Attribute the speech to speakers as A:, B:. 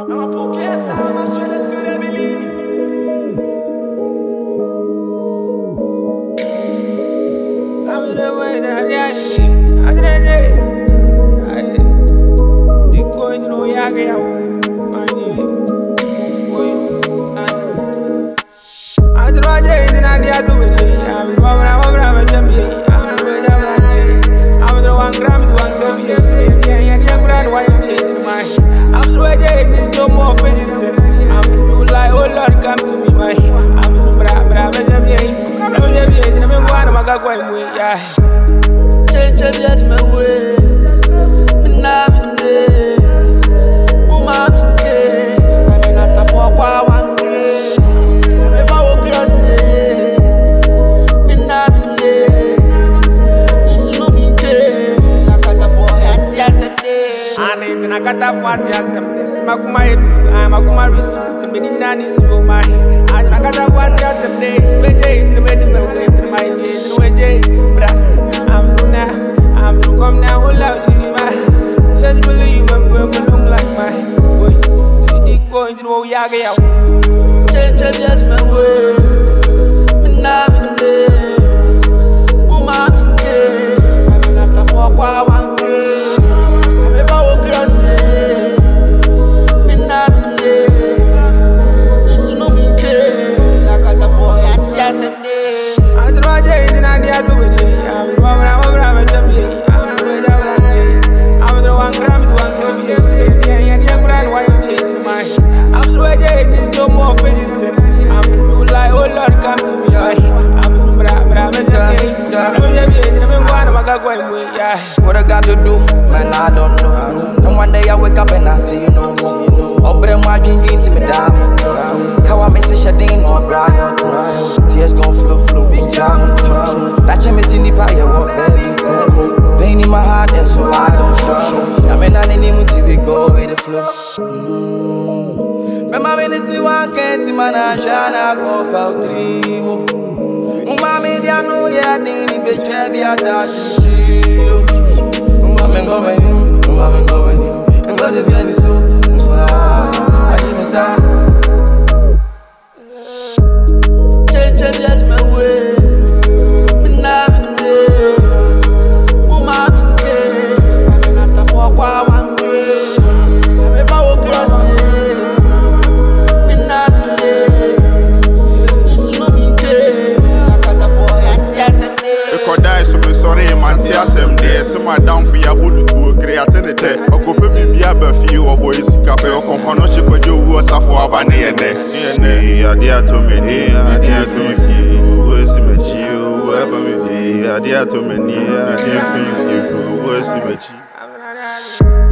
A: Ama pouquesa, ama chorando to the believe. I'm the way that I the coin no yaga. I'm the Raja in India to me. I'm the one grams, 1 gram. I'm the Raja in this no more fidgeting. I'm the like, oh Lord, come to me, my. I'm the brave. Nakata fati asemde makuma edu makuma risu timenina ni so mai nakata fati asemde weje intimedi mewe intimai weje bra I'm no come now all out in my just believe when people don't like my boy the go into wo yaga ya cheche biat mewe mina minde uma minde kamena safo kwa wankre
B: What I got to do, man, I don't know. And one day I wake up and I see you no more. Obre my dream to me down. How I miss a shading or Brian. Tears gon' flow, in jam. That's a missing the pie, what baby. Pain in my heart, and so I don't show. I mean, I need to be go with the flow. Remember when this one can't man, I shall go for 3. Mama, they know ya didn't be chubby as I see. Mama, going, and what the baby so. I even say, Cheche, get my way.
C: My down for your bullet to a great attendant. Or go baby be a buffy or boys, cafe or companionship with you was a for a banner. Yeah, dear to me, dear to me, who is you, whoever me, dear to me, dear to me, who is you.